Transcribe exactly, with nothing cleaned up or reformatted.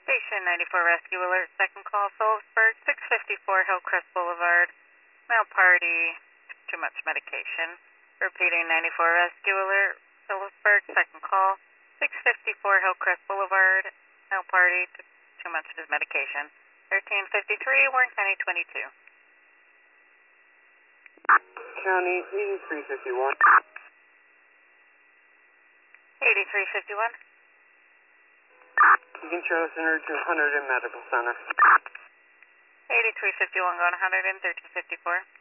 Station ninety-four Rescue Alert, second call, Phillipsburg, six fifty-four Hillcrest Boulevard. Male party, too much medication. Repeating ninety-four Rescue Alert, Phillipsburg, second call, six fifty-four Hillcrest Boulevard. Male party, too much medication. thirteen fifty-three, Warren County twenty-two. County eighty-three fifty-one. eighty-three fifty-one. You can show us in route to one hundred in Medical Center. eighty-three fifty-one going one hundred in thirteen fifty-four.